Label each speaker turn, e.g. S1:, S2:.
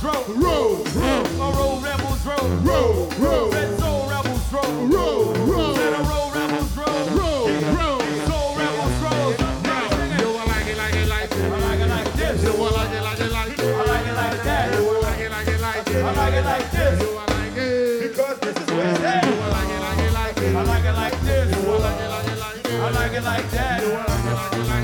S1: roll.
S2: Roll, roll,
S1: Roll rebels roll.
S2: roll, roll,
S1: Red soul rebels roll.
S2: roll, roll,
S1: Let a roll rebels roll.
S2: roll, roll.
S1: Soul rebels roll.
S2: You will like it, like it, like it.
S1: I like it like this.
S2: You will like it, like it, like it.
S1: I like it like that.
S2: You will like it, like it, like it.
S1: I like it like this.
S2: You will like it.
S1: Because this is what it's at.
S2: You will like it, like it, like it.
S1: I like it like this.
S2: You will like it, like it, like it.
S1: I like it like that.
S2: You will like it, like it, like it.